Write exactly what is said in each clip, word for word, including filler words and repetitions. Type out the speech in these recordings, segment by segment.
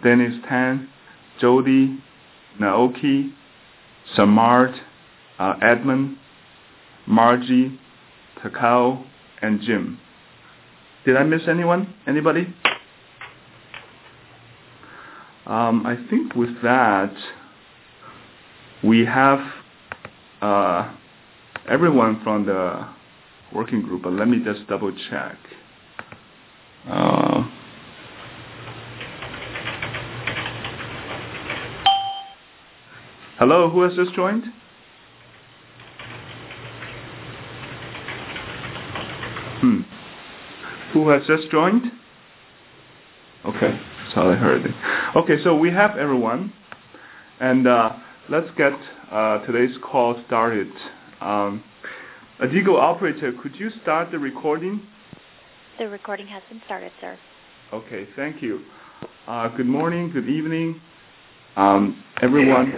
Dennis Tan, Jody, Naoki, Samart, uh, Edmund, Margie, Takao, and Jim. Did I miss anyone? Anybody? Um, I think with that, we have uh, everyone from the working group, but let me just double check. Uh, hello, who has just joined? Hmm. Who has just joined? Okay, so I heard it. Okay, so we have everyone, and uh, let's get uh, today's call started. Um, Adigo operator, could you start the recording? The recording has been started, sir. Okay, thank you. Uh, good morning, good evening, um, everyone.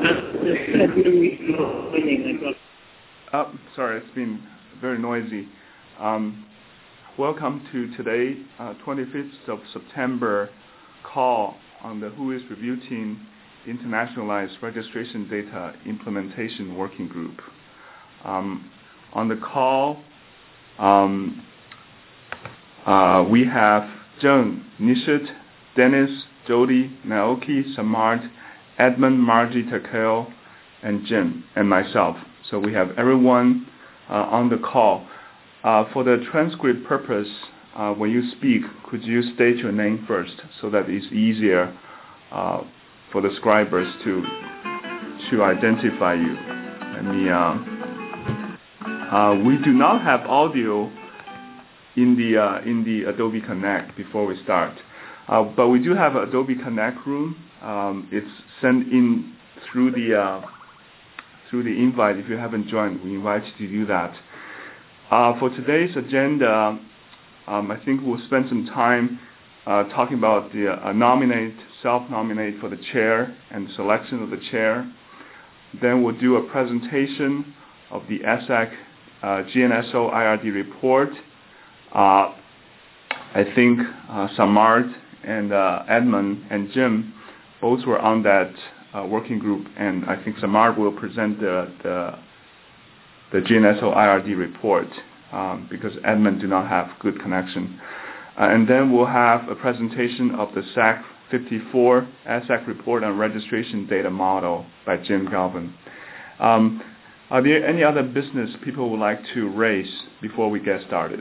Oh, sorry, it's been very noisy. Um, welcome to today, uh, twenty-fifth of September call on the Who is Review Team Internationalized Registration Data Implementation Working Group. Um, on the call, um, uh, we have Zheng, Nishit, Dennis, Jody, Naoki, Samart, Edmund, Margie, Takeo, and Jim, and myself. So we have everyone uh, on the call. Uh, for the transcript purpose, uh, when you speak, could you state your name first so that it's easier uh, for the scribers to to identify you? Let me. Uh, uh, we do not have audio in the uh, in the Adobe Connect before we start, uh, but we do have Adobe Connect room. Um, it's sent in through the uh, through the invite. If you haven't joined, we invite you to do that. Uh, for today's agenda, um, I think we'll spend some time uh, talking about the uh, nominate, self-nominate for the chair and selection of the chair. Then we'll do a presentation of the E S A C uh, G N S O I R D report. Uh, I think uh, Samart and uh, Edmund and Jim both were on that uh, working group, and I think Samart will present the, the the G N S O I R D report um, because Edmund do not have good connection. Uh, and then we'll have a presentation of the S A C fifty-four E S A C report on registration data model by Jim Galvin. Um, are there any other business people would like to raise before we get started?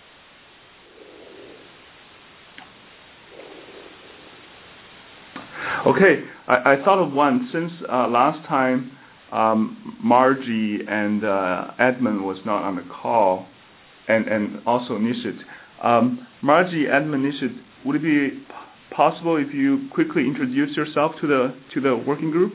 Okay, I, I thought of one. Since uh, last time um, Margie and uh, Edmund was not on the call, and, and also Nishit. Um, Margie, Edmund, Nishit, would it be possible if you quickly introduce yourself to the to the working group?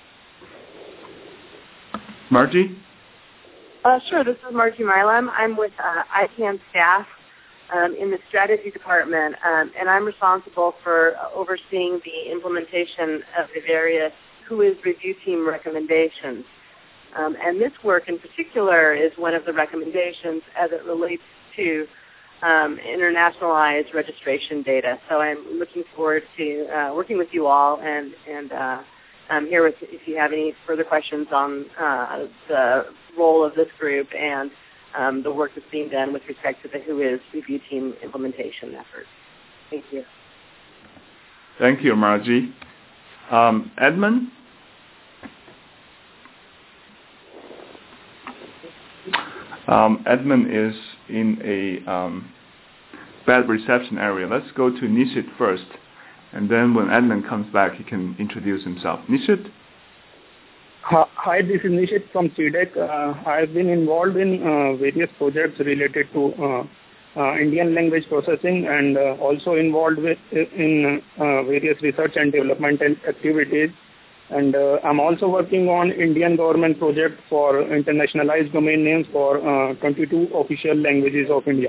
Margie? Uh, sure, this is Margie Milam. I'm with uh, I CANN staff um, in the strategy department, um, and I'm responsible for uh, overseeing the implementation of the various Who is Review Team recommendations. Um, and this work in particular is one of the recommendations as it relates to um, internationalized registration data. So I'm looking forward to uh, working with you all, and, and uh, I'm here with, if you have any further questions on uh, the role of this group and um, the work that's being done with respect to the Who is Review Team implementation effort. Thank you. Thank you, Margie. Um, Edmund? Um, Edmund is in a um, bad reception area. Let's go to Nishit first, and then when Edmund comes back, he can introduce himself. Nishit? Hi, this is Nishit from C D E C. Uh, I've been involved in uh, various projects related to uh, uh, Indian language processing, and uh, also involved with in uh, various research and development activities. And uh, I'm also working on Indian government project for internationalized domain names for uh, twenty-two official languages of India.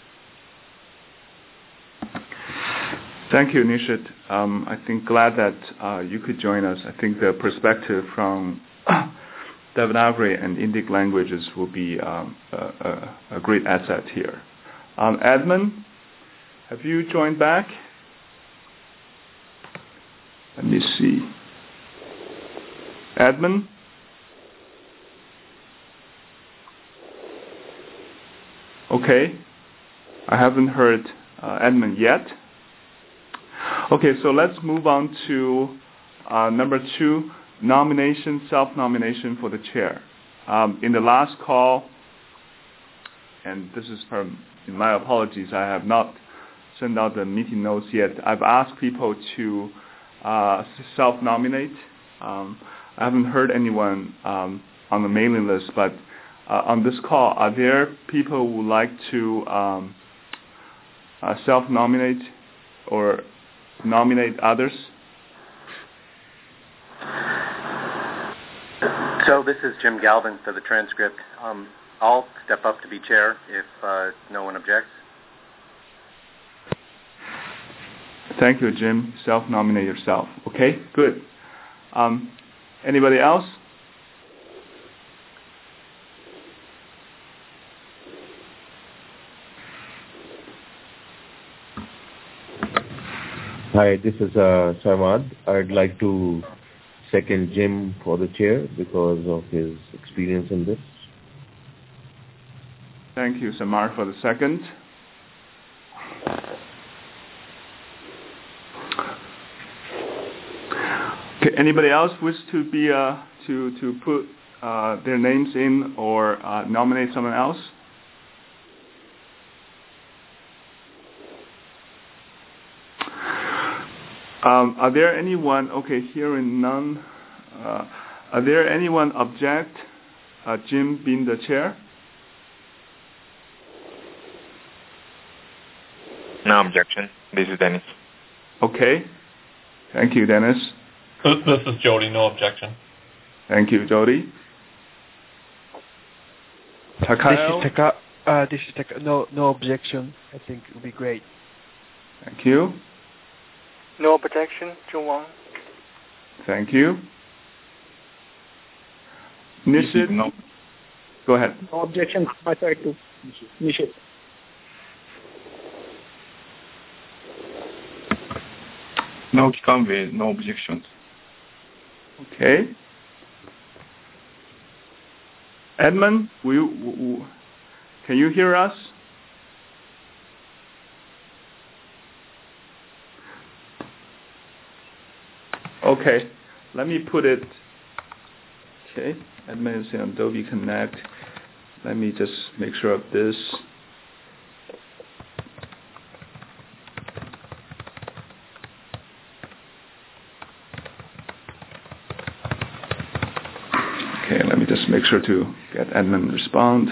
Thank you, Nishit. Um, I think glad that uh, you could join us. I think the perspective from Devanagari and Indic languages will be um, a, a, a great asset here. Um, Edmund, have you joined back? Let me see. Edmund? Okay. I haven't heard uh, Edmund yet. Okay, so let's move on to uh, number two, nomination, self-nomination for the chair. Um, in the last call, and this is from in my apologies, I have not sent out the meeting notes yet. I've asked people to uh, self-nominate. Um, I haven't heard anyone um, on the mailing list, but uh, on this call, are there people who would like to um, uh, self-nominate or nominate others? So this is Jim Galvin for the transcript. Um, I'll step up to be chair if uh, no one objects. Thank you, Jim. Self-nominate yourself. Okay, good. Um, anybody else? Hi, this is uh, Samad. I'd like to second Jim for the chair because of his experience in this. Thank you, Samar, for the second. Okay, anybody else wish to be uh, to to put uh, their names in or uh, nominate someone else? Um, are there anyone? Okay, hearing none. Uh, are there anyone object uh, Jim being the chair? No objection. This is Dennis. Okay. Thank you, Dennis. This is Jody. No objection. Thank you, Jody. Takayo? This is Taka. Uh, this is Taka. No, no objection. I think it would be great. Thank you. No objection, Jun Wang. Thank you. Nishit? No. Go ahead. No objection from my side too. Nishit. No, Kikanbe, no objections. Okay. Edmund, will you, w- w- can you hear us? Okay, let me put it. Okay, Edmund is in Adobe Connect. Let me just make sure of this. Okay, let me just make sure to get Edmund to respond.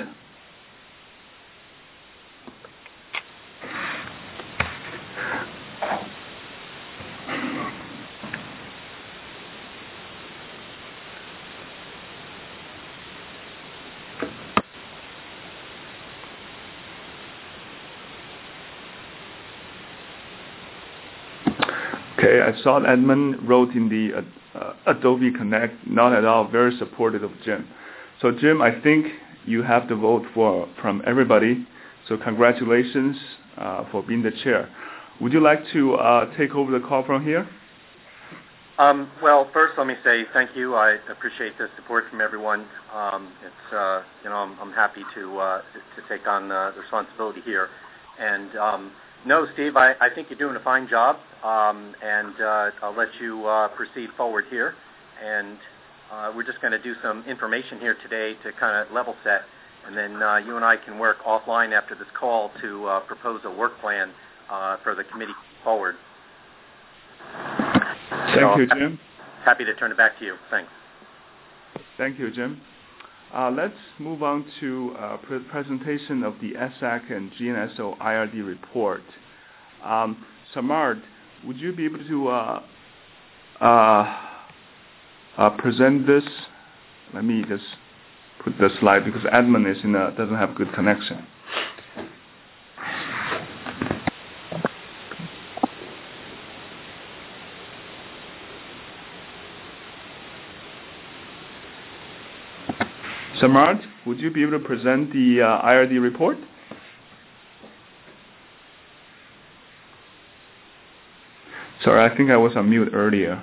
Okay, I saw Edmund wrote in the uh, Adobe Connect, not at all very supportive of Jim. So Jim, I think you have the vote for from everybody. So congratulations uh, for being the chair. Would you like to uh, take over the call from here? Um, well, first let me say thank you. I appreciate the support from everyone. Um, it's uh, you know I'm, I'm happy to uh, to take on uh, the responsibility here. And um, no, Steve, I, I think you're doing a fine job. Um, and uh, I'll let you uh, proceed forward here. And uh, we're just going to do some information here today to kind of level set. And then uh, you and I can work offline after this call to uh, propose a work plan uh, for the committee forward. Thank so, you, Jim. Happy to turn it back to you. Thanks. Thank you, Jim. Uh, let's move on to uh, pre- presentation of the S A C and G N S O I R D report. Um, Samard, would you be able to uh, uh, uh, present this? Let me just put the slide because Edmund is in a, doesn't have good connection. Samard, would you be able to present the uh, I R D report? Sorry, I think I was on mute earlier.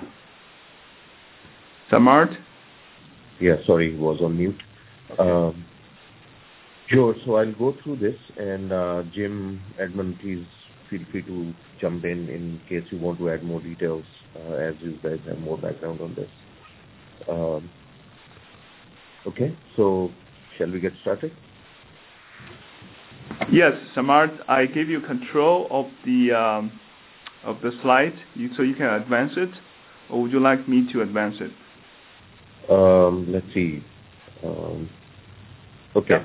Samart? Yeah, sorry, he was on mute. Okay. Um, sure, so I'll go through this, and uh, Jim, Edmund, please feel free to jump in in case you want to add more details, uh, as you guys have more background on this. Um, okay, so shall we get started? Yes, Samart, I gave you control of the um, of the slide, you, so you can advance it, or would you like me to advance it? Um, let's see. Um, okay.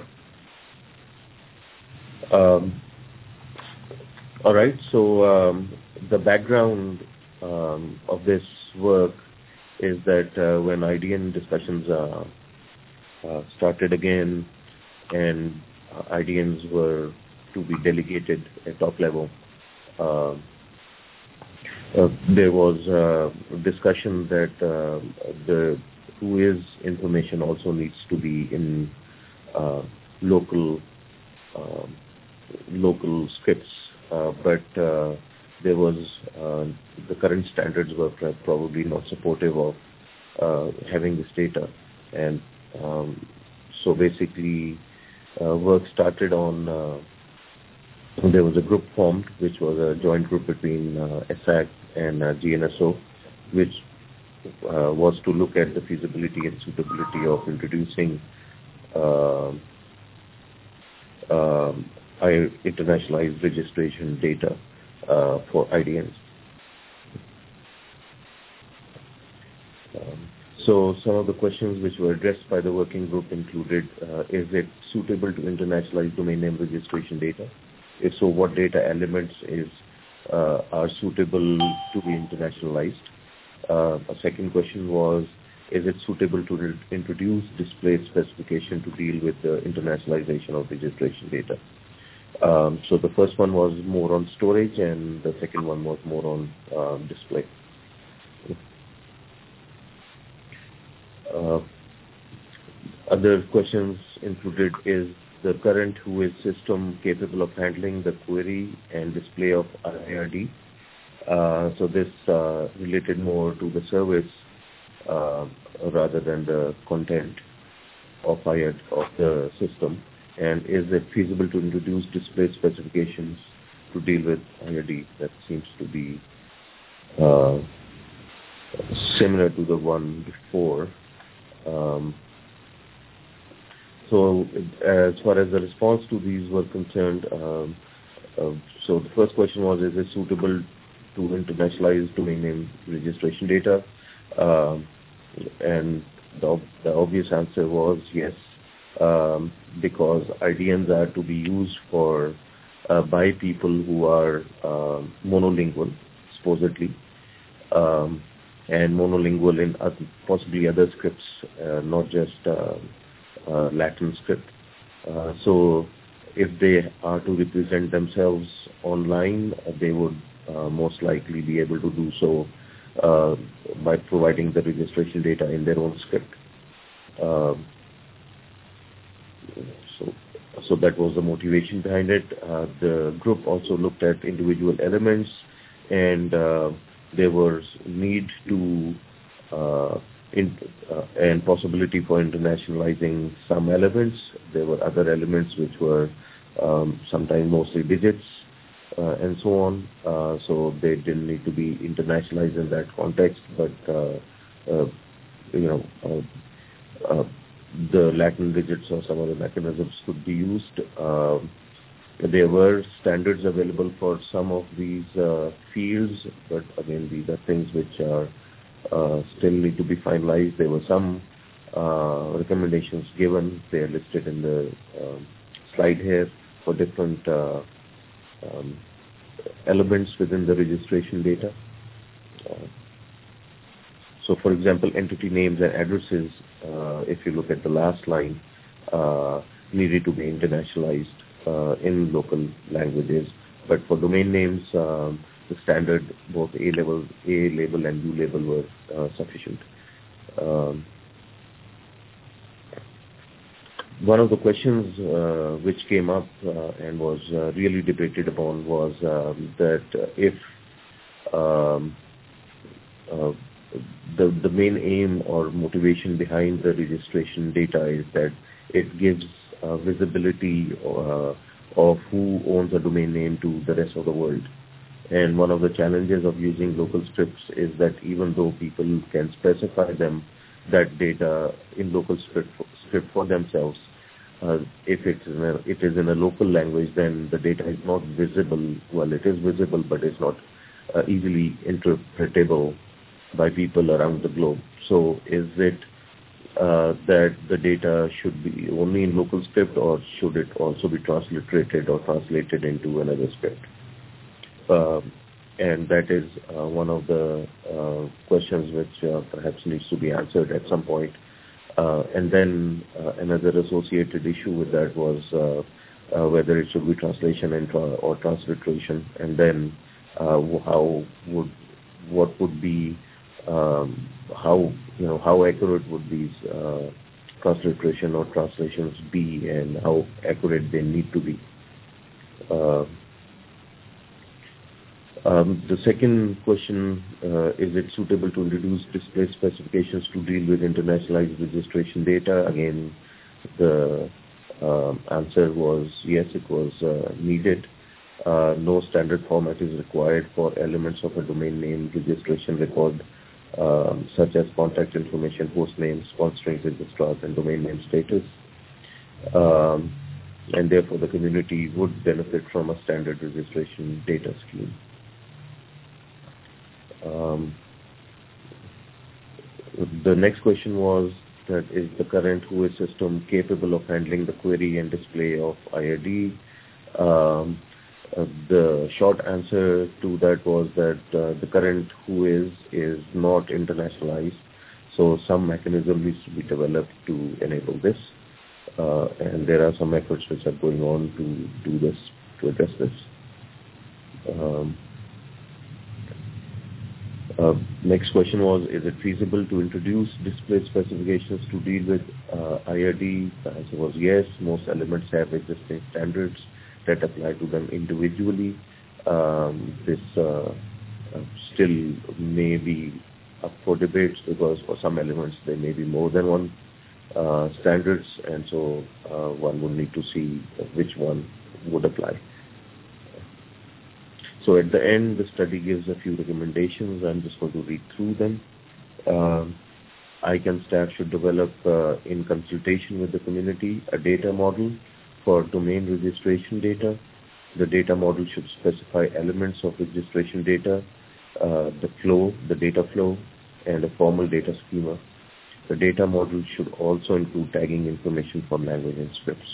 Yeah. Um, all right. So um, the background um, of this work is that uh, when I D N discussions uh, uh, started again, and uh, I D Ns were to be delegated at top level, uh, uh, there was uh, discussion that uh, the who is information also needs to be in uh, local uh, local scripts, uh, but uh, there was uh, the current standards were probably not supportive of uh, having this data, and um, so basically uh, work started on. Uh, there was a group formed, which was a joint group between uh, S A C and uh, G N S O, which Uh, was to look at the feasibility and suitability of introducing uh, uh, internationalized registration data uh, for I D Ns. Um, so some of the questions which were addressed by the working group included, uh, is it suitable to internationalize domain name registration data? If so, what data elements is uh, are suitable to be internationalized? Uh, a second question was, is it suitable to re- introduce display specification to deal with the internationalization of registration data? Um, so the first one was more on storage, and the second one was more on um, display. Uh, other questions included, is the current W H O I S system capable of handling the query and display of I R D? Uh, so this uh, related more to the service uh, rather than the content of I R D, of the system. And is it feasible to introduce display specifications to deal with I R D? That seems to be uh, similar to the one before. Um, so as far as the response to these were concerned, um, uh, so the first question was, is it suitable to internationalize domain name registration data? Um, and the, the obvious answer was yes, um, because I D Ns are to be used for uh, by people who are uh, monolingual, supposedly, um, and monolingual in uh, possibly other scripts, uh, not just uh, uh, Latin script. Uh, so if they are to represent themselves online, uh, they would Uh, most likely be able to do so uh, by providing the registration data in their own script. Uh, so, so that was the motivation behind it. Uh, the group also looked at individual elements, and uh, there was need to uh, in, uh, and possibility for internationalizing some elements. There were other elements which were um, sometimes mostly digits. Uh, and so on, uh, so they didn't need to be internationalized in that context, but uh, uh, you know, uh, uh, the Latin digits or some other mechanisms could be used. Uh, there were standards available for some of these uh, fields, but again, these are things which are uh, still need to be finalized. There were some uh, recommendations given. They are listed in the uh, slide here for different Uh, Um, elements within the registration data. Uh, so, for example, entity names and addresses, uh, if you look at the last line, uh, needed to be internationalized uh, in local languages. But for domain names, um, the standard, both A level, A label and U label were uh, sufficient. Um, One of the questions uh, which came up uh, and was uh, really debated upon was um, that uh, if um, uh, the the main aim or motivation behind the registration data is that it gives uh, visibility uh, of who owns a domain name to the rest of the world. And one of the challenges of using local scripts is that even though people can specify them, that data in local script for, script for themselves, uh, if it's in a, it is in a local language, then the data is not visible. Well, it is visible, but it's not uh, easily interpretable by people around the globe. So is it uh, that the data should be only in local script, or should it also be transliterated or translated into another script? Uh, and that is uh, one of the uh, questions which uh, perhaps needs to be answered at some point. Uh, and then uh, another associated issue with that was uh, uh, whether it should be translation and tra- or transliteration, and then uh, how would what would be um, how you know how accurate would these uh, transliteration or translations be, and how accurate they need to be. Uh, Um, the second question, uh, is it suitable to introduce display specifications to deal with internationalized registration data? Again, the um, answer was yes, it was uh, needed. Uh, no standard format is required for elements of a domain name registration record, um, such as contact information, host name, sponsoring registrars, and domain name status. Um, and therefore, the community would benefit from a standard registration data scheme. Um, the next question was that is the current W H O I S system capable of handling the query and display of I R D? Um, uh, the short answer to that was that uh, the current W H O I S is not internationalized, so some mechanism needs to be developed to enable this, uh, and there are some efforts which are going on to do this, to address this. Um, Uh, next question was, is it feasible to introduce display specifications to deal with uh, I R D? The answer was yes. Most elements have existing standards that apply to them individually. Um, this uh, uh, still may be up for debates, because for some elements there may be more than one uh, standards, and so uh, one would need to see which one would apply. So at the end, the study gives a few recommendations. I'm just going to read through them. Um, I CANN staff should develop, uh, in consultation with the community, a data model for domain registration data. The data model should specify elements of registration data, uh, the flow, the data flow, and a formal data schema. The data model should also include tagging information for language and scripts.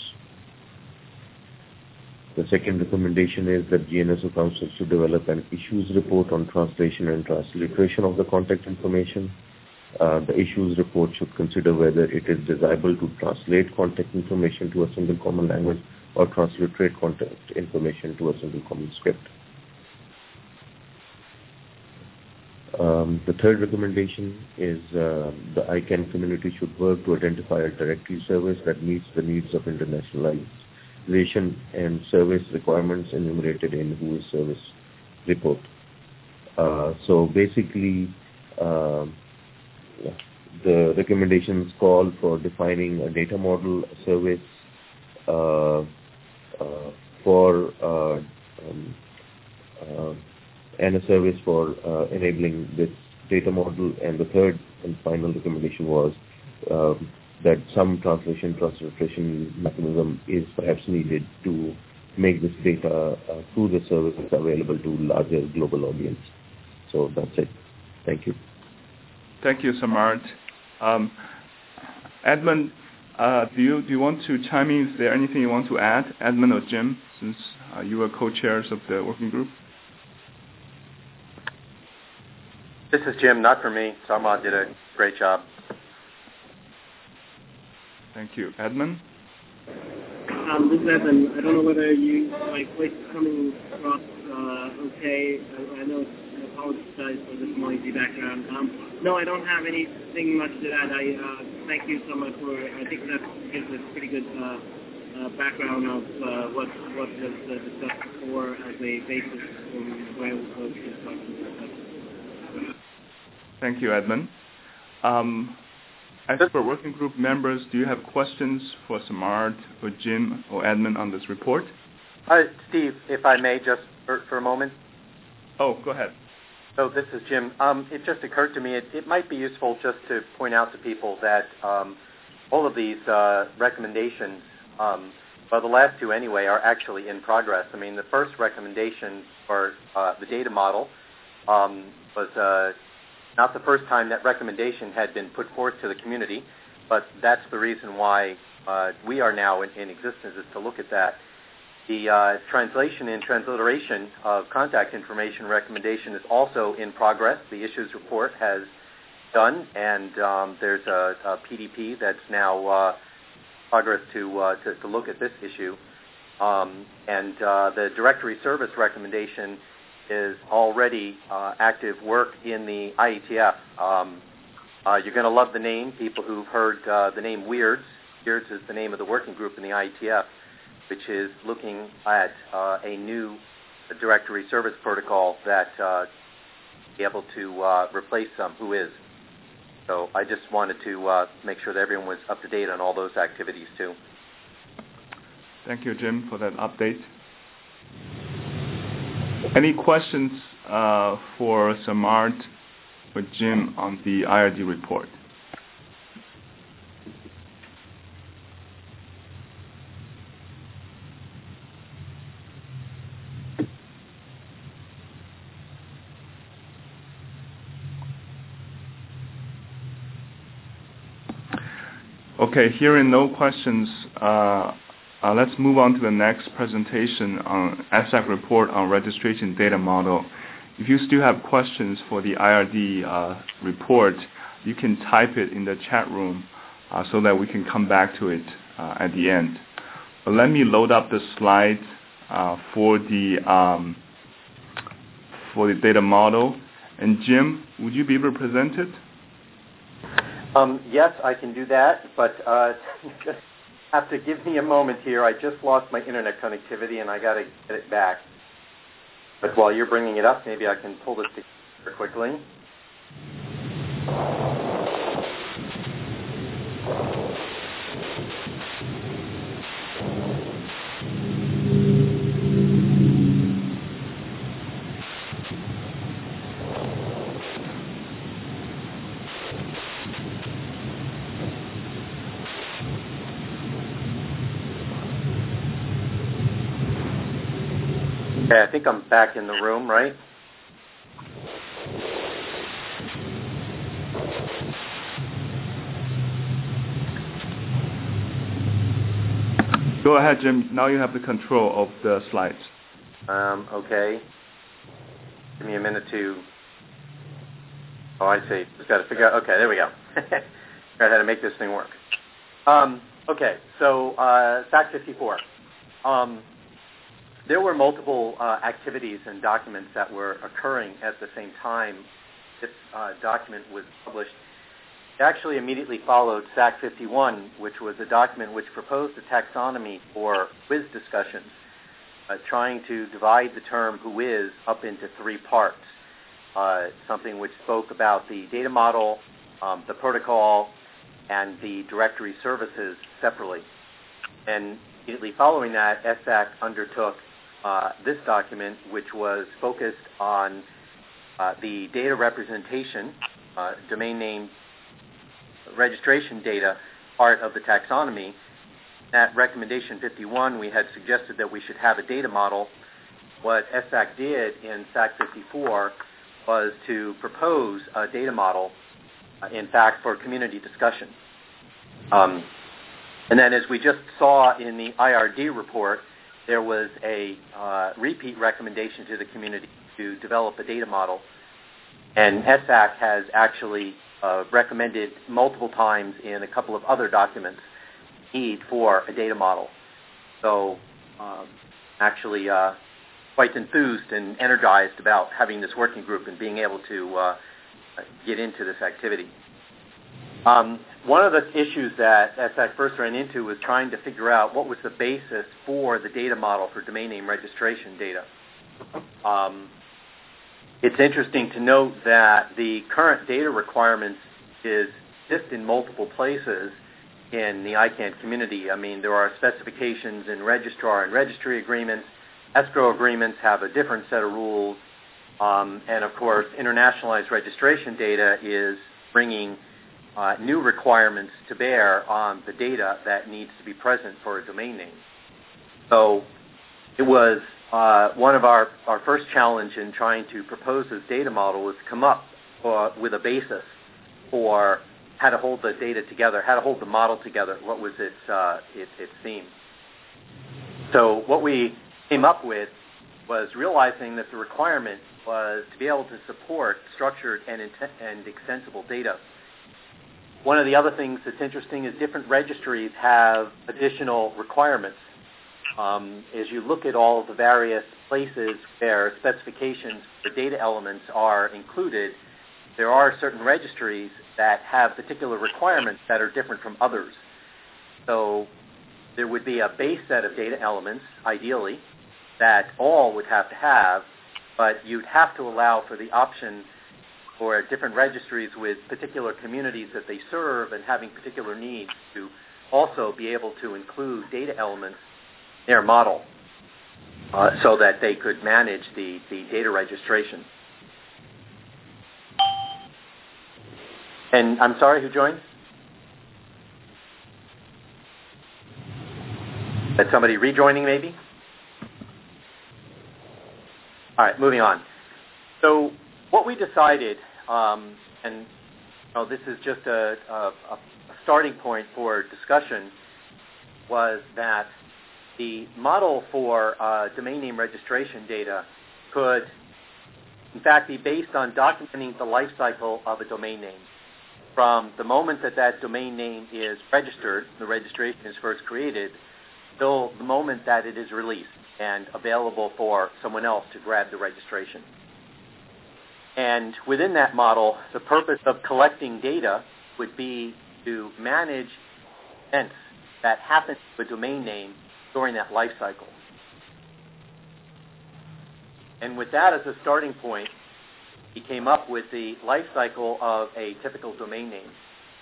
The second recommendation is that G N S O Council should develop an issues report on translation and transliteration of the contact information. Uh, the issues report should consider whether it is desirable to translate contact information to a single common language or transliterate contact information to a single common script. Um, the third recommendation is uh, the I CANN community should work to identify a directory service that meets the needs of internationalized and service requirements enumerated in W H O I S service report. Uh, so basically, uh, the recommendations call for defining a data model, a service uh, uh, for uh, um, uh, and a service for uh, enabling this data model. And the third and final recommendation was uh, that some translation transliteration mechanism is perhaps needed to make this data uh, through the services available to larger global audience. So that's it. Thank you. Thank you, Samart. Um, Edmund, uh, do you do you want to chime in? Is there anything you want to add, Edmund or Jim, since uh, you are co-chairs of the working group? This is Jim, not for me. Samart did a great job. Thank you. Edmund? Um, this is Evan. I don't know whether you, my voice is coming across uh, okay. I, I know, I apologize for this noisy background. Um, no, I don't have anything much to add. I uh, thank you so much for, I think that gives a pretty good uh, uh, background of uh, what what was uh, discussed before as a basis for where we'll go to discussion. Thank you, Edmund. Um, expert working group members, do you have questions for Samart or Jim or Edmund on this report? Uh, Steve, if I may, just for, for a moment. Oh, go ahead. So this is Jim. Um, it just occurred to me it, it might be useful just to point out to people that um, all of these uh, recommendations, um, well, the last two anyway, are actually in progress. I mean, the first recommendation for uh, the data model um, was uh, not the first time that recommendation had been put forth to the community, but that's the reason why uh, we are now in, in existence, is to look at that. The uh, translation and transliteration of contact information recommendation is also in progress. The issues report has done, and um, there's a, a P D P that's now uh, progress to, uh, to to look at this issue. Um, and uh, the directory service recommendation is already uh, active work in the I E T F. Um, uh, you're going to love the name. People who've heard uh, the name WEIRDS. WEIRDS is the name of the working group in the I E T F, which is looking at uh, a new directory service protocol that uh, be able to uh, replace um, WHOIS. So I just wanted to uh, make sure that everyone was up to date on all those activities too. Thank you, Jim, for that update. Any questions uh, for Samart or Jim on the I R D report? Okay, hearing no questions, uh, uh, let's move on to the next presentation on S A C report on registration data model. If you still have questions for the I R D uh, report, you can type it in the chat room uh, so that we can come back to it uh, at the end. But let me load up the slide uh, for the um, for the data model. And Jim, would you be able to present it? Um, yes, I can do that, but uh, just have to give me a moment here. I just lost my internet connectivity, and I got to get it back. But while you're bringing it up, maybe I can pull this together quickly. Okay, I think I'm back in the room, right? Go ahead, Jim. Now you have the control of the slides. Um, okay. Give me a minute to... Oh, I see. Just got to figure out... Okay, there we go. Figure out how to make this thing work. Um, okay, so uh, S A C fifty-four. Um, There were multiple uh, activities and documents that were occurring at the same time this uh, document was published. It actually immediately followed S A C fifty-one, which was a document which proposed a taxonomy for WHOIS discussions, uh, trying to divide the term WHOIS up into three parts, uh, something which spoke about the data model, um, the protocol, and the directory services separately. And immediately following that, S A C undertook Uh, this document, which was focused on uh, the data representation, uh, domain name registration data part of the taxonomy. At recommendation fifty-one, we had suggested that we should have a data model. What S A C did in S A C fifty-four was to propose a data model, uh, in fact, for community discussion. Um, and then as we just saw in the I R D report, there was a uh, repeat recommendation to the community to develop a data model. And S A C has actually uh, recommended multiple times in a couple of other documents need for a data model. So um, actually uh, quite enthused and energized about having this working group and being able to uh, get into this activity. Um, one of the issues that S A C first ran into was trying to figure out what was the basis for the data model for domain name registration data. Um, it's interesting to note that the current data requirements is exist in multiple places in the I CANN community. I mean, there are specifications in registrar and registry agreements. Escrow agreements have a different set of rules. Um, and, of course, internationalized registration data is bringing uh, new requirements to bear on the data that needs to be present for a domain name. So it was uh, one of our, our first challenge in trying to propose this data model was to come up uh, with a basis for how to hold the data together, how to hold the model together, what was its, uh, its, its theme. So what we came up with was realizing that the requirement was to be able to support structured and, int- and extensible data. One of the other things that's interesting is different registries have additional requirements. Um, as you look at all of the various places where specifications for data elements are included, there are certain registries that have particular requirements that are different from others. So there would be a base set of data elements, ideally, that all would have to have, but you'd have to allow for the option for different registries with particular communities that they serve and having particular needs to also be able to include data elements in their model uh, so that they could manage the, the data registration. And I'm sorry, who joined? Is somebody rejoining maybe? All right, moving on. So what we decided, um, and oh, this is just a, a, a starting point for discussion, was that the model for uh, domain name registration data could, in fact, be based on documenting the life cycle of a domain name. From the moment that that domain name is registered, the registration is first created, till the moment that it is released and available for someone else to grab the registration. And within that model, the purpose of collecting data would be to manage events that happen to a domain name during that life cycle. And with that as a starting point, he came up with the life cycle of a typical domain name.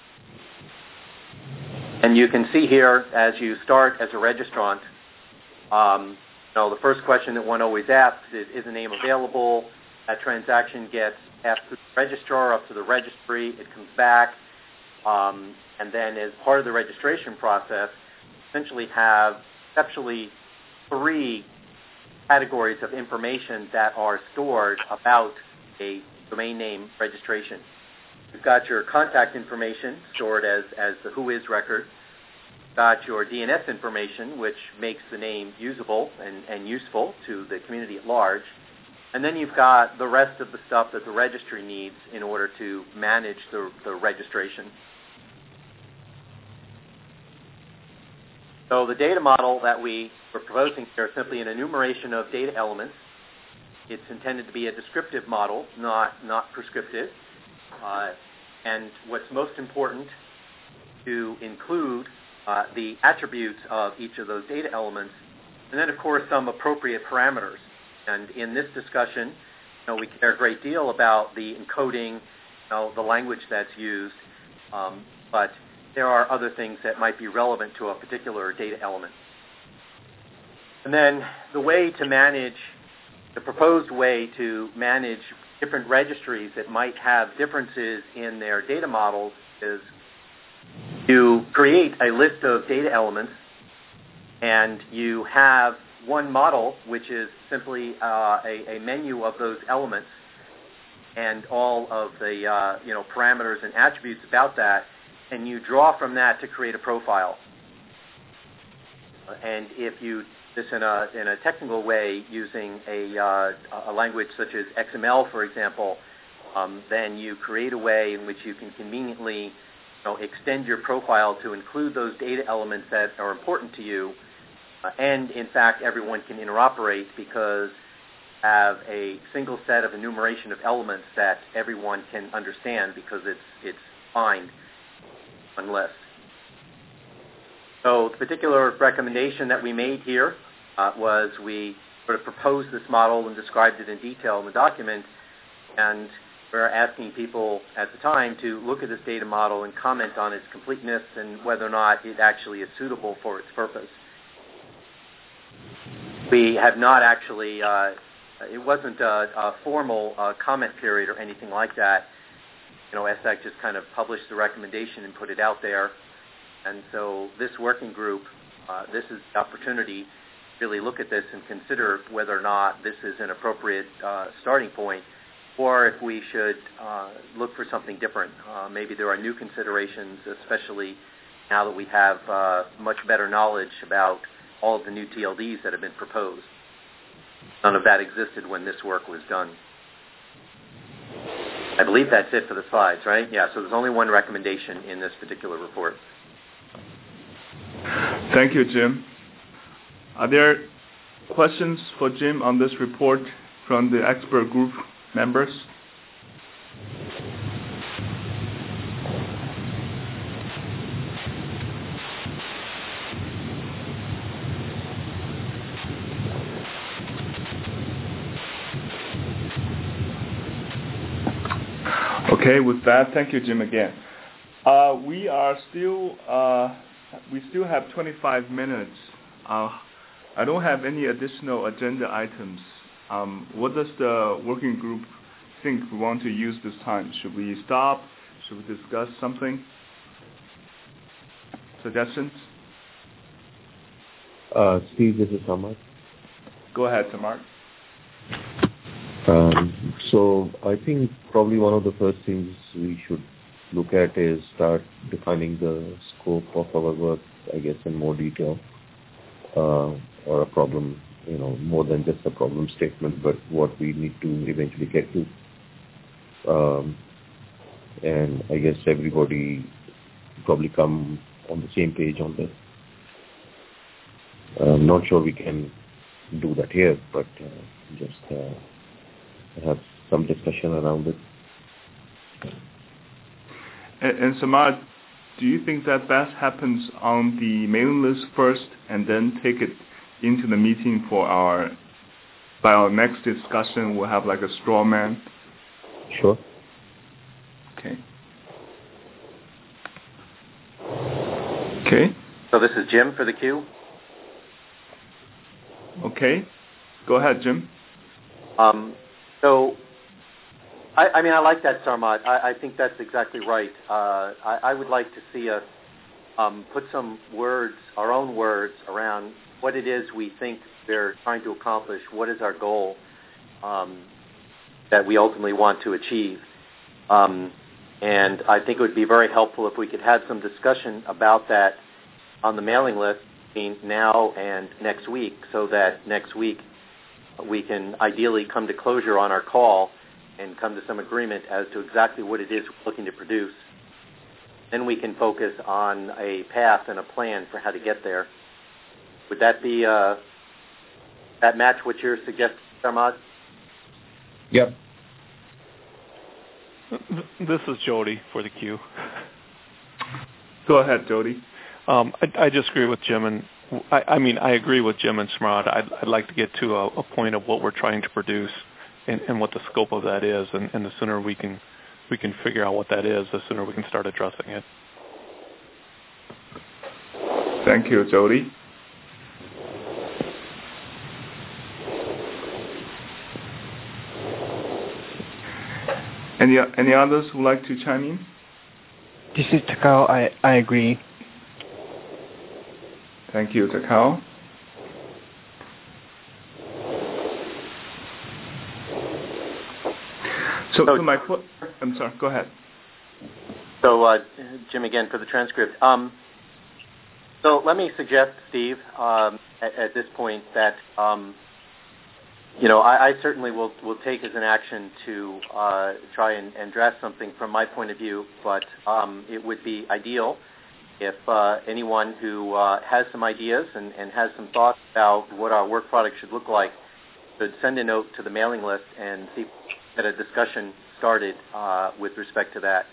And you can see here, as you start as a registrant, um, you know, the first question that one always asks is, is a name available? That transaction gets passed through the registrar up to the registry. It comes back. Um, and then as part of the registration process, essentially have conceptually three categories of information that are stored about a domain name registration. You've got your contact information stored as, as the WHOIS record. You've got your D N S information, which makes the name usable and, and useful to the community at large. And then you've got the rest of the stuff that the registry needs in order to manage the, the registration. So the data model that we were proposing here is simply an enumeration of data elements. It's intended to be a descriptive model, not, not prescriptive. Uh, and what's most important to include uh, the attributes of each of those data elements, and then, of course, some appropriate parameters. And in this discussion, you know, we care a great deal about the encoding, you know, the language that's used, um, but there are other things that might be relevant to a particular data element. And then the way to manage, the proposed way to manage different registries that might have differences in their data models is you create a list of data elements and you have one model, which is simply uh, a, a menu of those elements and all of the uh, you know, parameters and attributes about that, and you draw from that to create a profile. And if you this in a in a technical way using a uh, a language such as X M L, for example, um, then you create a way in which you can conveniently you know, extend your profile to include those data elements that are important to you. Uh, and, in fact, everyone can interoperate because you have a single set of enumeration of elements that everyone can understand because it's it's defined on one list. So the particular recommendation that we made here uh, was we sort of proposed this model and described it in detail in the document and we're asking people at the time to look at this data model and comment on its completeness and whether or not it actually is suitable for its purpose. We have not actually, uh, it wasn't a, a formal uh, comment period or anything like that. You know, S A C just kind of published the recommendation and put it out there. And so this working group, uh, this is the opportunity to really look at this and consider whether or not this is an appropriate uh, starting point, or if we should uh, look for something different. Uh, maybe there are new considerations, especially now that we have uh, much better knowledge about all of the new T L Ds that have been proposed. None of that existed when this work was done. I believe that's it for the slides, right? Yeah, so there's only one recommendation in this particular report. Thank you, Jim. Are there questions for Jim on this report from the expert group members? Okay, with that, thank you, Jim, again. Uh, we are still, uh, we still have twenty-five minutes. Uh, I don't have any additional agenda items. Um, what does the working group think we want to use this time? Should we stop? Should we discuss something? Suggestions? Uh, Steve, this is Samad. Go ahead, Samad. Um, so I think probably one of the first things we should look at is start defining the scope of our work, I guess, in more detail, uh, or a problem, you know, more than just a problem statement, but what we need to eventually get to. Um, and I guess everybody probably come on the same page on this. I'm not sure we can do that here, but uh, just uh, have some discussion around it. And, and Samad, do you think that best happens on the mailing list first and then take it into the meeting for our, by our next discussion, we'll have like a straw man? Sure. Okay. Okay. So this is Jim for the queue. Okay. Go ahead, Jim. Um, so, I, I mean, I like that, Sarmad. I, I think that's exactly right. Uh, I, I would like to see us um, put some words, our own words, around what it is we think they're trying to accomplish, what is our goal um, that we ultimately want to achieve. Um, and I think it would be very helpful if we could have some discussion about that on the mailing list between now and next week, so that next week we can ideally come to closure on our call and come to some agreement as to exactly what it is we're looking to produce. Then we can focus on a path and a plan for how to get there. Would that be, uh, that match what you're suggesting, Sarmad? Yep. This is Jody for the queue. Go ahead, Jody. Um, I, I just agree with Jim, and I, I mean, I agree with Jim and Samad. I'd, I'd like to get to a, a point of what we're trying to produce and, and what the scope of that is, and, and the sooner we can we can figure out what that is, the sooner we can start addressing it. Thank you, Jody. Any any others who would like to chime in? This is Takao. I, I agree. Thank you, Takao. So, so my qu- I'm sorry. Go ahead. So, uh, Jim, again for the transcript. Um, so, let me suggest, Steve, um, at, at this point that um, you know I, I certainly will will take as an action to uh, try and, and draft something from my point of view, but um, it would be ideal if uh, anyone who uh, has some ideas and, and has some thoughts about what our work product should look like could send a note to the mailing list and see if we get a discussion started uh, with respect to that.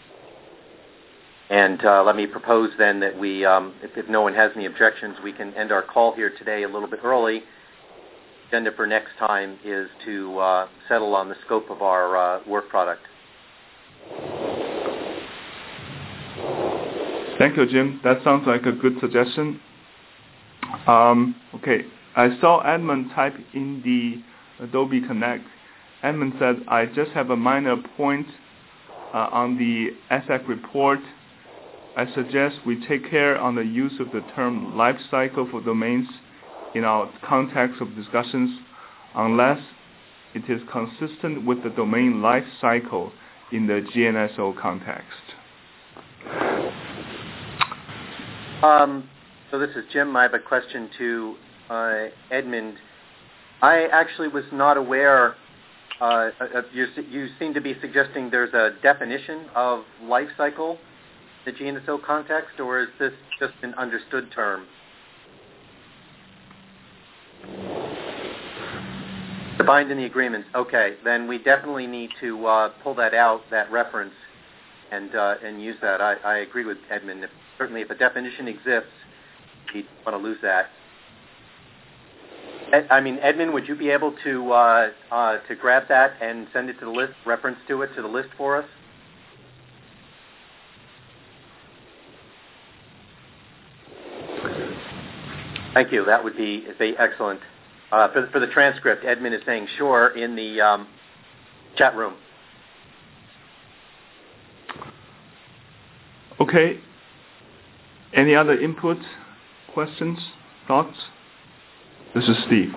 And uh, let me propose then that we, um, if, if no one has any objections, we can end our call here today a little bit early agenda for next time is to uh, settle on the scope of our uh, work product. Thank you, Jim. That sounds like a good suggestion. Um, okay, I saw Edmund type in the Adobe Connect. Edmund said, I just have a minor point uh, on the S A C report. I suggest we take care on the use of the term life cycle for domains in our context of discussions unless it is consistent with the domain life cycle in the G N S O context. Um, so this is Jim. I have a question to uh, Edmund. I actually was not aware, uh, uh, you, you seem to be suggesting there's a definition of life cycle in the G N S O context, or is this just an understood term? Defined in the agreements. Okay, then we definitely need to uh, pull that out, that reference, and uh, and use that. I, I agree with Edmund. If, certainly, if a definition exists, we don't want to lose that. Ed, I mean, Edmund, would you be able to uh, uh, to grab that and send it to the list, reference to it to the list for us? Thank you. That would be, be excellent. Uh, for, for the transcript, Edmund is saying sure in the um, chat room. Okay. Any other input, questions, thoughts? This is Steve.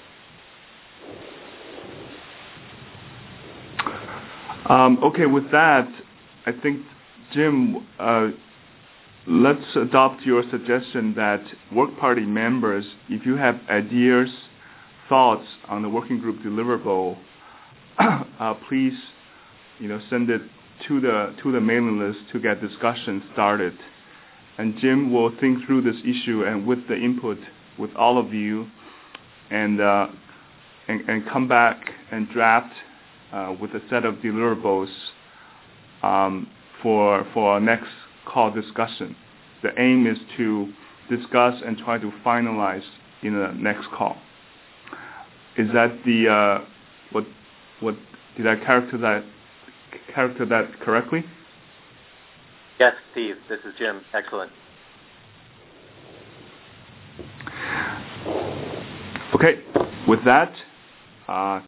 Um, okay, with that, I think, Jim, uh, let's adopt your suggestion that work party members, if you have ideas, thoughts on the working group deliverable, uh, please, you know, send it to the to the mailing list to get discussion started. And Jim will think through this issue and with the input with all of you, and uh, and, and come back and draft uh, with a set of deliverables um, for for our next call discussion. The aim is to discuss and try to finalize in the next call. Is that the uh, what what did I character that character that correctly? Yes, Steve. This is Jim. Excellent. Okay. With that, uh,